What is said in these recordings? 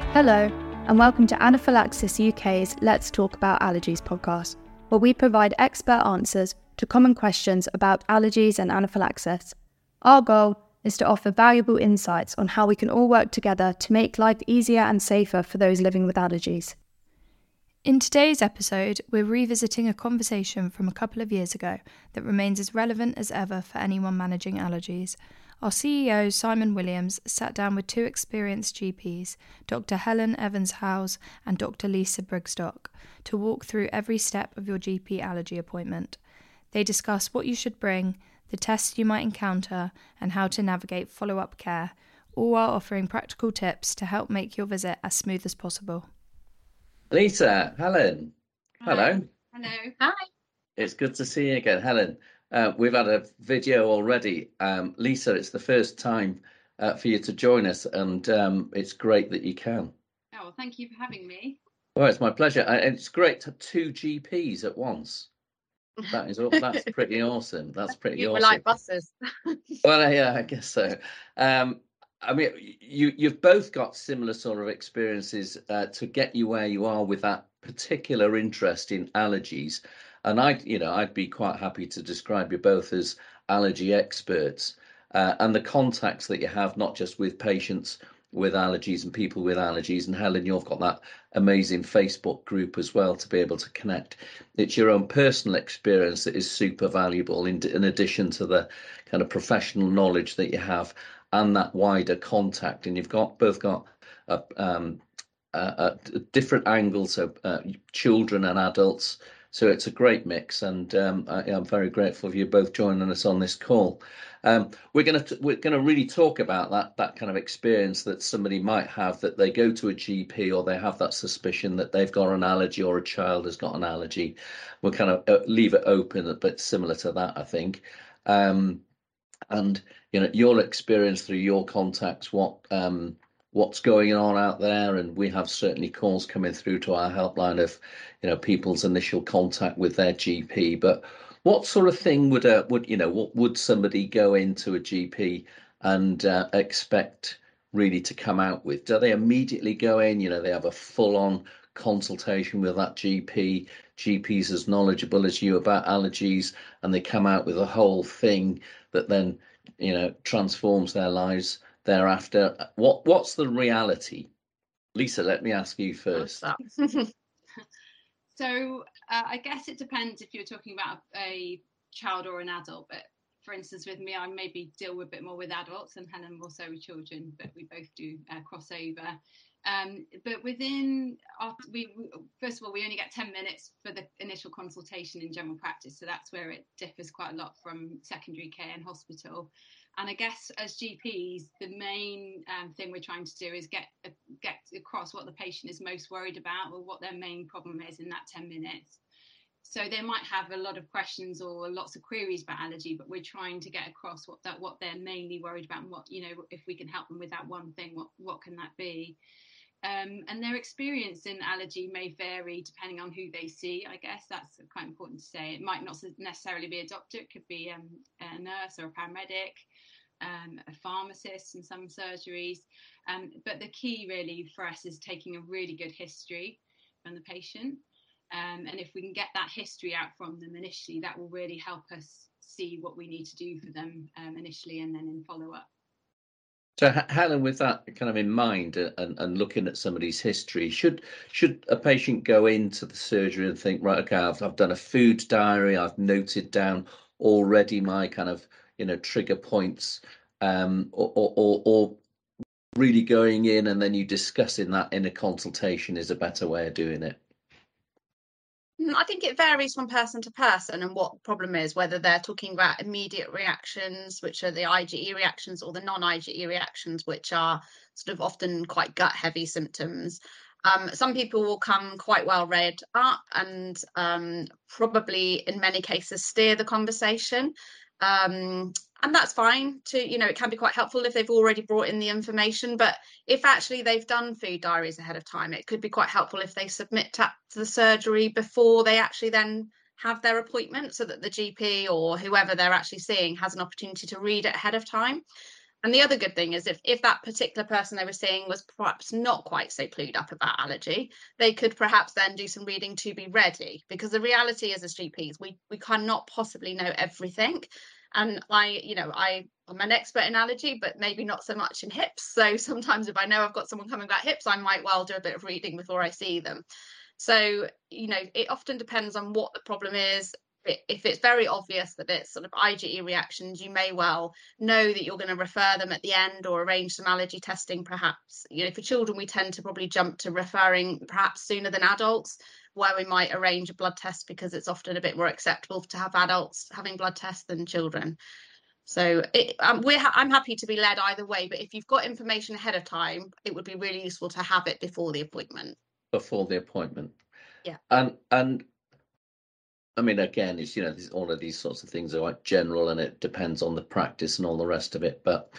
Hello, and welcome to Anaphylaxis UK's Let's Talk About Allergies podcast, where we provide expert answers to common questions about allergies and anaphylaxis. Our goal is to offer valuable insights on how we can all work together to make life easier and safer for those living with allergies. In today's episode, we're revisiting a conversation from a couple of years ago that remains as relevant as ever for anyone managing allergies. Our CEO, Simon Williams, sat down with two experienced GPs, Dr. Helen Evans-Howes and Dr. Lisa Brigstock, to walk through every step of your GP allergy appointment. They discuss what you should bring, the tests you might encounter, and how to navigate follow-up care, all while offering practical tips to help make your visit as smooth as possible. Lisa, Helen, hello. Hello. Hi. It's good to see you again, Helen. We've had a video already. Lisa, it's the first time for you to join us, and it's great that you can. Oh, well, thank you for having me. Well, it's my pleasure. And it's great to have two GPs at once. That's pretty awesome. That's pretty awesome. We're like buses. Well, yeah, I guess so. I mean, you've both got similar sort of experiences to get you where you are with that particular interest in allergies. And I'd be quite happy to describe you both as allergy experts, and the contacts that you have, not just with patients with allergies and people with allergies. And Helen, you've got that amazing Facebook group as well to be able to connect. It's your own personal experience that is super valuable in addition to the kind of professional knowledge that you have and that wider contact. And you've both got different angles, so children and adults. So it's a great mix, and I'm very grateful for you both joining us on this call. We're gonna really talk about that kind of experience that somebody might have, that they go to a GP or they have that suspicion that they've got an allergy or a child has got an allergy. We'll kind of leave it open, a bit similar to that, I think. And your experience through your contacts, what's going on out there, and we have certainly calls coming through to our helpline of people's initial contact with their GP. But what sort of thing would somebody go into a GP and expect really to come out with? Do they immediately go in, they have a full-on consultation with that GP's as knowledgeable as you about allergies, and they come out with a whole thing that then transforms their lives thereafter? What's the reality? Lisa, let me ask you first. So I guess it depends if you're talking about a child or an adult. But for instance, with me, I maybe deal a bit more with adults, and Helen more so with children, but we both do crossover. But first of all, we only get 10 minutes for the initial consultation in general practice. So that's where it differs quite a lot from secondary care and hospital. And I guess as GPs, the main thing we're trying to do is get across what the patient is most worried about, or what their main problem is in that 10 minutes. So they might have a lot of questions or lots of queries about allergy, but we're trying to get across what they're mainly worried about, and what, if we can help them with that one thing, what can that be? And their experience in allergy may vary depending on who they see. I guess that's quite important to say. It might not necessarily be a doctor. It could be a nurse or a paramedic, a pharmacist in some surgeries. But the key really for us is taking a really good history from the patient. And if we can get that history out from them initially, that will really help us see what we need to do for them initially, and then in follow-up. So Helen, with that kind of in mind, and looking at somebody's history, should a patient go into the surgery and think, right, okay, I've done a food diary, I've noted down already my kind of trigger points, or really going in and then you discussing that in a consultation is a better way of doing it? I think it varies from person to person and what the problem is, whether they're talking about immediate reactions, which are the IgE reactions, or the non-IgE reactions, which are sort of often quite gut-heavy symptoms. Some people will come quite well read up and probably in many cases steer the conversation. And that's fine to, it can be quite helpful if they've already brought in the information. But if actually they've done food diaries ahead of time, it could be quite helpful if they submit to the surgery before they actually then have their appointment, so that the GP or whoever they're actually seeing has an opportunity to read it ahead of time. And the other good thing is if that particular person they were seeing was perhaps not quite so clued up about allergy, they could perhaps then do some reading to be ready. Because the reality is, as GPs, we cannot possibly know everything. And I'm an expert in allergy, but maybe not so much in hips. So sometimes if I know I've got someone coming about hips, I might well do a bit of reading before I see them. So, it often depends on what the problem is. If it's very obvious that it's sort of IgE reactions, you may well know that you're going to refer them at the end or arrange some allergy testing, perhaps. For children, we tend to probably jump to referring perhaps sooner than adults, where we might arrange a blood test because it's often a bit more acceptable to have adults having blood tests than children. So I'm happy to be led either way, but if you've got information ahead of time, it would be really useful to have it before the appointment. Yeah. And I mean, again, it's all of these sorts of things are quite general, and it depends on the practice and all the rest of it. But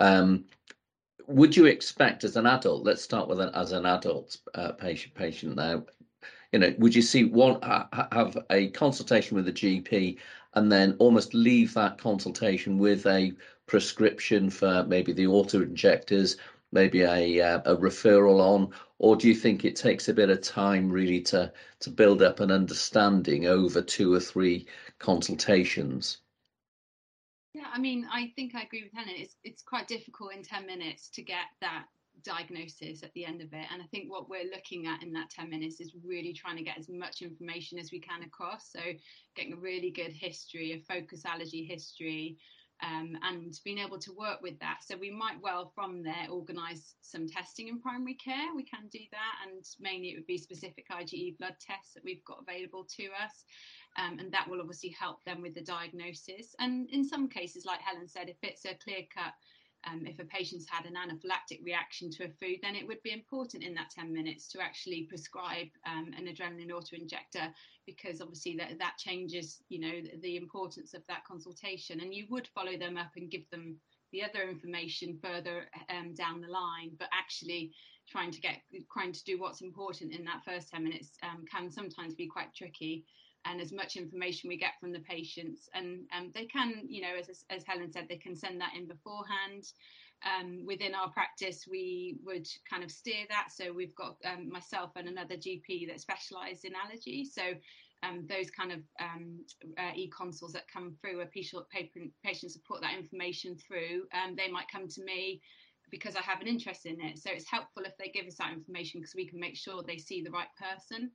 would you expect as an adult? Let's start with as an adult patient now. Would you see have a consultation with a GP and then almost leave that consultation with a prescription for maybe the auto injectors, maybe a referral on, or do you think it takes a bit of time really to build up an understanding over 2 or 3 consultations? Yeah, I mean, I think I agree with Helen. It's quite difficult in 10 minutes to get that diagnosis at the end of it. And I think what we're looking at in that 10 minutes is really trying to get as much information as we can across. So getting a really good history, a focus allergy history, and being able to work with that. So we might well from there organise some testing in primary care. We can do that, and mainly it would be specific IgE blood tests that we've got available to us. And that will obviously help them with the diagnosis. And in some cases, like Helen said, if it's a clear cut, if a patient's had an anaphylactic reaction to a food, then it would be important in that 10 minutes to actually prescribe an adrenaline auto-injector, because obviously that changes, the importance of that consultation. And you would follow them up and give them the other information further down the line, but actually trying to do what's important in that first 10 minutes can sometimes be quite tricky. And as much information we get from the patients, and they can, as Helen said, they can send that in beforehand. Within our practice, we would kind of steer that. So we've got myself and another GP that specialise in allergy. So those kind of e-consults that come through, where patients have put that information through, they might come to me because I have an interest in it. So it's helpful if they give us that information, because we can make sure they see the right person.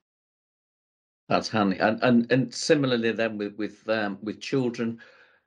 That's handy. And similarly then with children,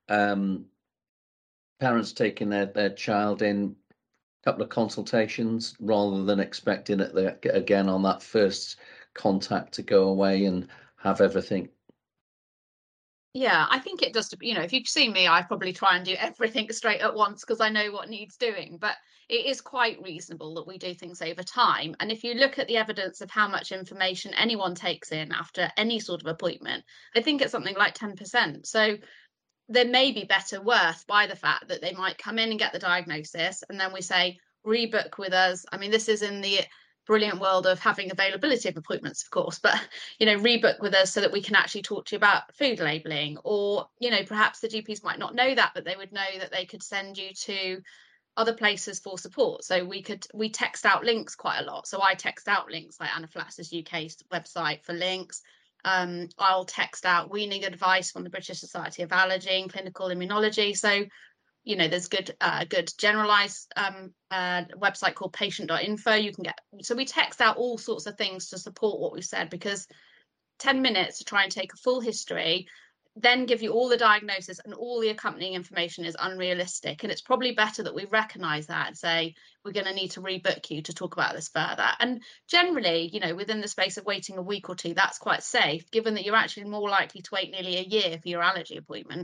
parents taking their child in a couple of consultations rather than expecting it again on that first contact to go away and have everything. Yeah, I think it just, if you've seen me, I probably try and do everything straight at once because I know what needs doing. But it is quite reasonable that we do things over time. And if you look at the evidence of how much information anyone takes in after any sort of appointment, I think it's something like 10%. So there may be better worth by the fact that they might come in and get the diagnosis, and then we say, rebook with us. I mean, this is in the brilliant world of having availability of appointments, of course, but rebook with us so that we can actually talk to you about food labeling. Or perhaps the GPs might not know that, but they would know that they could send you to other places for support. So we text out links quite a lot. So I text out links like Anaphylaxis UK's website for links. I'll text out weaning advice from the British Society of Allergy and Clinical Immunology. So there's good generalized website called patient.info. So we text out all sorts of things to support what we've said, because 10 minutes to try and take a full history, then give you all the diagnosis and all the accompanying information is unrealistic. And it's probably better that we recognize that and say, we're going to need to rebook you to talk about this further. And generally, within the space of waiting a week or two, that's quite safe, given that you're actually more likely to wait nearly a year for your allergy appointment.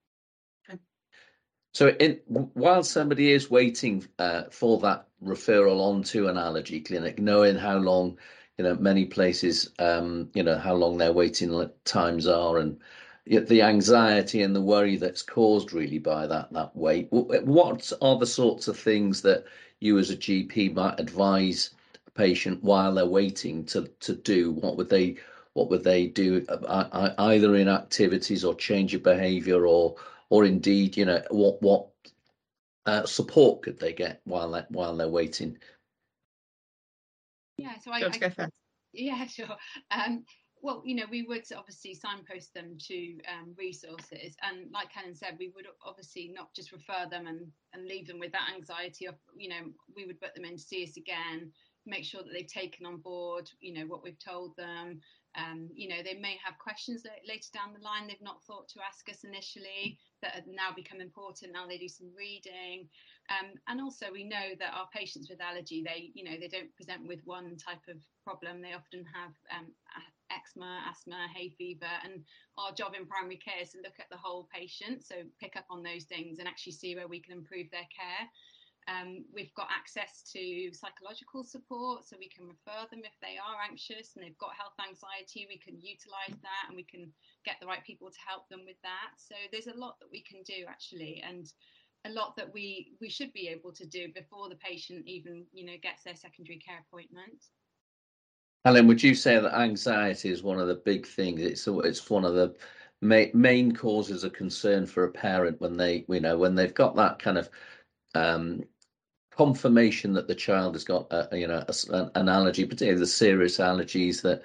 So while somebody is waiting for that referral onto an allergy clinic, knowing how long, many places, how long their waiting times are, and the anxiety and the worry that's caused really by that wait, what are the sorts of things that you as a GP might advise a patient while they're waiting to do? What would they do, either in activities or change of behaviour, or indeed, what support could they get while they're waiting? Yeah, so Do you want to go first? Yeah, sure. Well, we would obviously signpost them to resources, and like Helen said, we would obviously not just refer them and leave them with that anxiety of, we would put them in to see us again, make sure that they've taken on board, what we've told them. They may have questions later down the line they've not thought to ask us initially that have now become important. Now they do some reading. And also we know that our patients with allergy, they don't present with one type of problem. They often have eczema, asthma, hay fever, and our job in primary care is to look at the whole patient, so pick up on those things and actually see where we can improve their care. We've got access to psychological support, so we can refer them if they are anxious and they've got health anxiety. We can utilise that and we can get the right people to help them with that. So there's a lot that we can do actually, and a lot that we should be able to do before the patient even gets their secondary care appointment. Helen, would you say that anxiety is one of the big things? It's one of the main causes of concern for a parent when they've got that kind of confirmation that the child has got an allergy, particularly the serious allergies that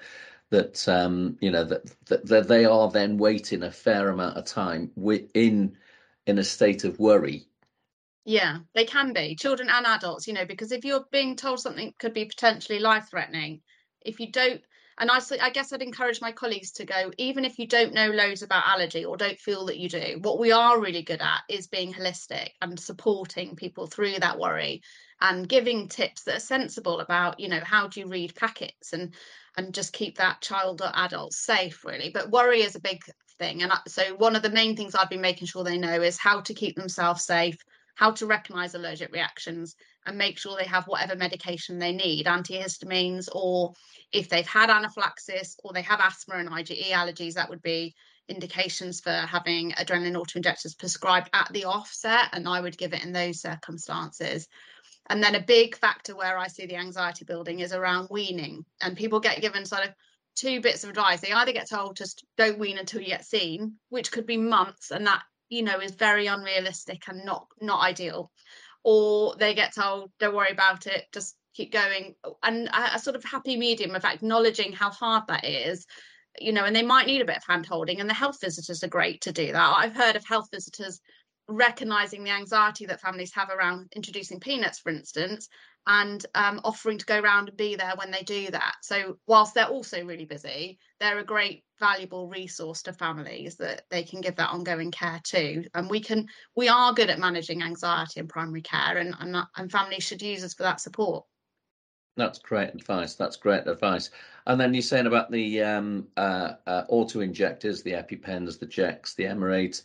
they are then waiting a fair amount of time in a state of worry. Yeah, they can be, children and adults, because if you're being told something could be potentially life-threatening, if you don't, and I guess I'd encourage my colleagues to go, even if you don't know loads about allergy or don't feel that you do, what we are really good at is being holistic and supporting people through that worry and giving tips that are sensible about, how do you read packets and just keep that child or adult safe, really. But worry is a big thing. And so one of the main things I've been making sure they know is how to keep themselves safe, how to recognize allergic reactions, and make sure they have whatever medication they need, antihistamines, or if they've had anaphylaxis or they have asthma and IgE allergies, that would be indications for having adrenaline autoinjectors prescribed at the offset, and I would give it in those circumstances. And then a big factor where I see the anxiety building is around weaning, and people get given sort of two bits of advice. They either get told just don't wean until you get seen, which could be months, and that is very unrealistic and not ideal, or they get told don't worry about it, just keep going. And a sort of happy medium of acknowledging how hard that is, and they might need a bit of hand holding, and the health visitors are great to do that. I've heard of health visitors recognizing the anxiety that families have around introducing peanuts, for instance, and offering to go around and be there when they do that. So whilst they're also really busy, they're a great valuable resource to families that they can give that ongoing care to. And we are good at managing anxiety in primary care, and families should use us for that support. That's great advice. And then you're saying about the auto injectors, the EpiPens, the Jex, the Emerades.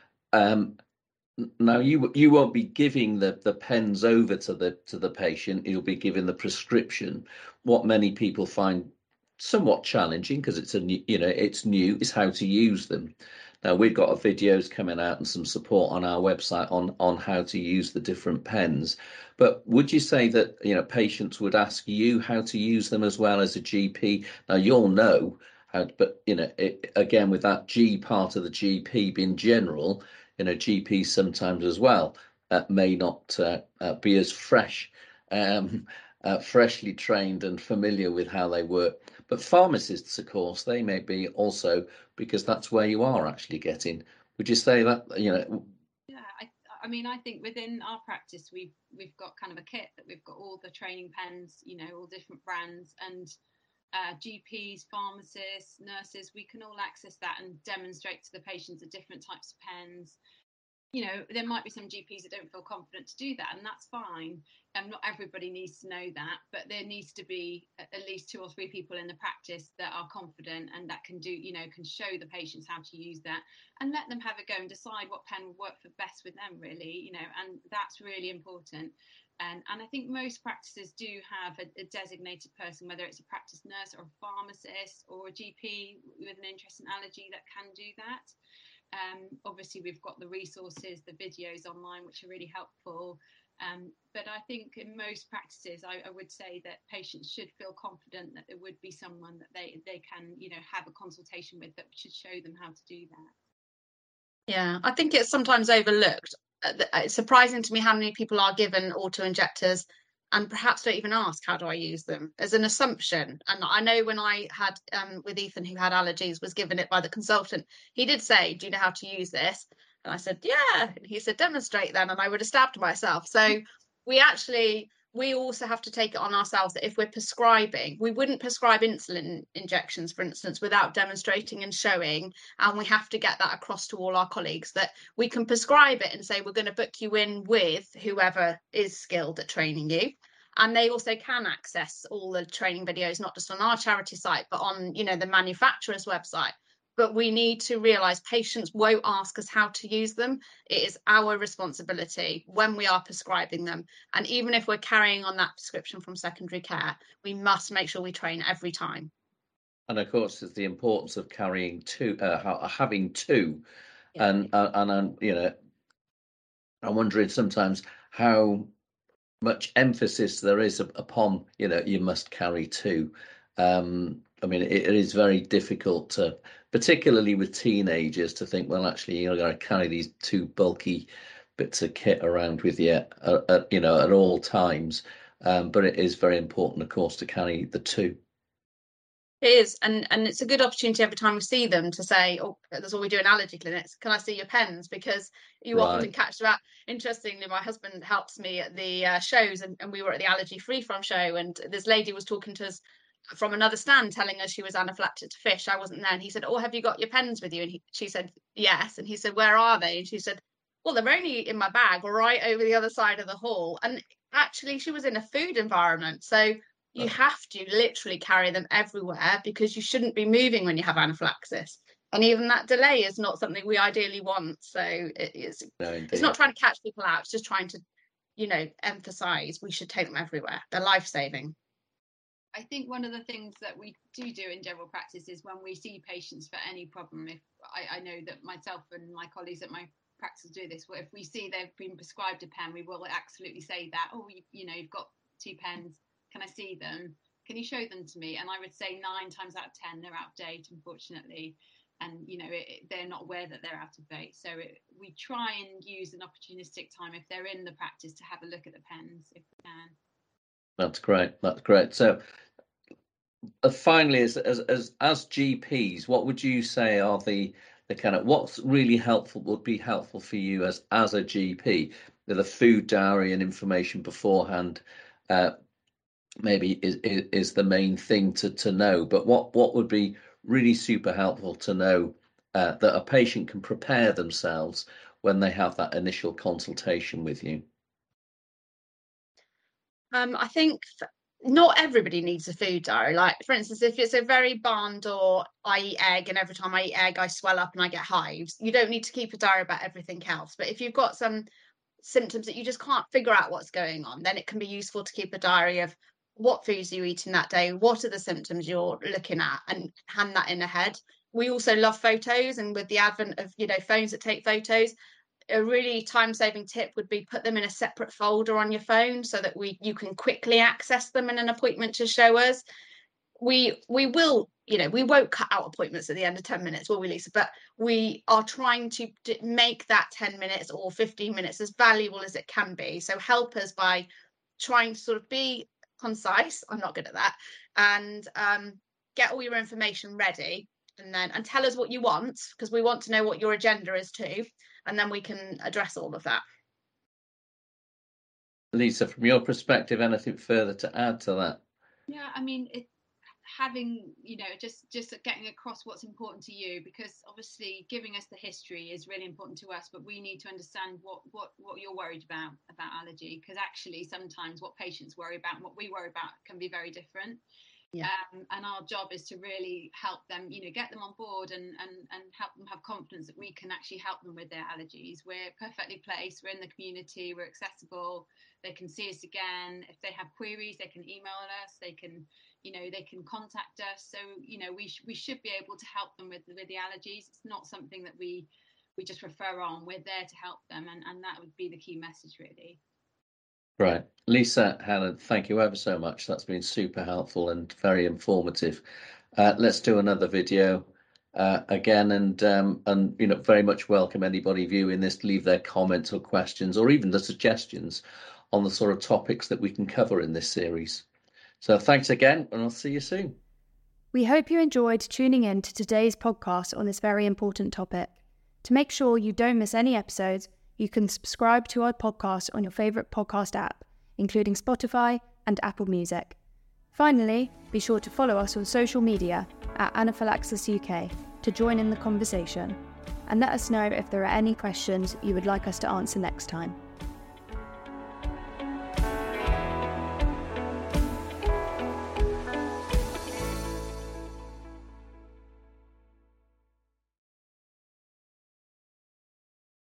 Now you won't be giving the pens over to the patient. You'll be giving the prescription. What many people find somewhat challenging, because it's new, is how to use them. Now we've got videos coming out and some support on our website on how to use the different pens. But would you say that patients would ask you how to use them as well as a GP? Now you'll know how, but again, with that G part of the GP being general, GPs sometimes as well may not be as freshly trained and familiar with how they work. But pharmacists, of course, they may be also, because that's where you are actually getting. Would you say that, Yeah, I think within our practice, we've got kind of a kit that we've got all the training pens, all different brands, and GPs, pharmacists, nurses, we can all access that and demonstrate to the patients the different types of pens. There might be some GPs that don't feel confident to do that, and that's fine. Not everybody needs to know that, but there needs to be at least 2 or 3 people in the practice that are confident and that can show the patients how to use that and let them have a go and decide what pen will work for best with them, really, and that's really important. And I think most practices do have a designated person, whether it's a practice nurse or a pharmacist or a GP with an interest in allergy that can do that. Obviously, we've got the resources, the videos online, which are really helpful. But I think in most practices, I would say that patients should feel confident that there would be someone that they can, have a consultation with that should show them how to do that. Yeah, I think it's sometimes overlooked. it's surprising to me how many people are given auto injectors and perhaps don't even ask, how do I use them, as an assumption. And I know when I had with Ethan, who had allergies, was given it by the consultant, he did say, do you know how to use this? And I said, yeah. And he said, demonstrate then. And I would have stabbed myself. So we also have to take it on ourselves that if we're prescribing, we wouldn't prescribe insulin injections, for instance, without demonstrating and showing. And we have to get that across to all our colleagues that we can prescribe it and say, we're going to book you in with whoever is skilled at training you. And they also can access all the training videos, not just on our charity site, but on, the manufacturer's website. But we need to realise patients won't ask us how to use them. It is our responsibility when we are prescribing them. And even if we're carrying on that prescription from secondary care, we must make sure we train every time. And of course, there's the importance of carrying two, having two. Yeah. And I'm wondering sometimes how much emphasis there is upon, you must carry two. I mean, it is very difficult to, particularly with teenagers, to think, well, actually, you're going to carry these two bulky bits of kit around with you, at all times. But it is very important, of course, to carry the two. It is, and it's a good opportunity every time we see them to say, oh, that's all we do in allergy clinics. Can I see your pens? Because you often catch that. Interestingly, my husband helps me at the shows, and we were at the Allergy Free From show, and this lady was talking to us from another stand, telling us she was anaphylactic to fish. I wasn't there, and he said, "Oh, have you got your pens with you?" And she said, "Yes." And he said, "Where are they?" And she said, "Well, they're only in my bag, right over the other side of the hall." And actually, she was in a food environment, so you have to literally carry them everywhere because you shouldn't be moving when you have anaphylaxis. And even that delay is not something we ideally want. So it's not trying to catch people out. It's just trying to, emphasize we should take them everywhere. They're life-saving. I think one of the things that we do in general practice is when we see patients for any problem, if I know that myself and my colleagues at my practice do this, if we see they've been prescribed a pen, we will absolutely say that, oh, you've got 2 pens. Can I see them? Can you show them to me? And I would say 9 times out of 10, they're out of date, unfortunately. And, they're not aware that they're out of date. So we try and use an opportunistic time if they're in the practice to have a look at the pens if we can. That's great. So finally, as GPs, what would you say are the kind of, what's really helpful, would be helpful for you as a GP? The food diary and information beforehand, maybe is the main thing to know, but what would be really super helpful to know that a patient can prepare themselves when they have that initial consultation with you? I think not everybody needs a food diary. Like, for instance, if it's a very barn door, I eat egg, and every time I eat egg I swell up and I get hives, you don't need to keep a diary about everything else. But if you've got some symptoms that you just can't figure out what's going on, then it can be useful to keep a diary of what foods you're eating that day, what are the symptoms you're looking at, and hand that in ahead. We also love photos, and with the advent of phones that take photos, a really time-saving tip would be put them in a separate folder on your phone so that you can quickly access them in an appointment to show us. We will, we won't cut out appointments at the end of 10 minutes, will we, Lisa? But we are trying to make that 10 minutes or 15 minutes as valuable as it can be. So help us by trying to sort of be concise. I'm not good at that. And get all your information ready, and tell us what you want, because we want to know what your agenda is too. And then we can address all of that. Lisa, from your perspective, anything further to add to that? Yeah, I mean, having, just getting across what's important to you, because obviously giving us the history is really important to us, but we need to understand what you're worried about allergy, because actually sometimes what patients worry about and what we worry about can be very different. Yeah. And our job is to really help them, get them on board and help them have confidence that we can actually help them with their allergies. We're perfectly placed, we're in the community, we're accessible, they can see us again. If they have queries, they can email us, they can contact us. So, we should be able to help them with the allergies. It's not something that we just refer on. We're there to help them, and that would be the key message, really. Right. Lisa, Helen, thank you ever so much. That's been super helpful and very informative. Let's do another video again, and very much welcome anybody viewing this to leave their comments or questions or even the suggestions on the sort of topics that we can cover in this series. So thanks again, and I'll see you soon. We hope you enjoyed tuning in to today's podcast on this very important topic. To make sure you don't miss any episodes, you can subscribe to our podcast on your favourite podcast app, including Spotify and Apple Music. Finally, be sure to follow us on social media at Anaphylaxis UK to join in the conversation, and let us know if there are any questions you would like us to answer next time.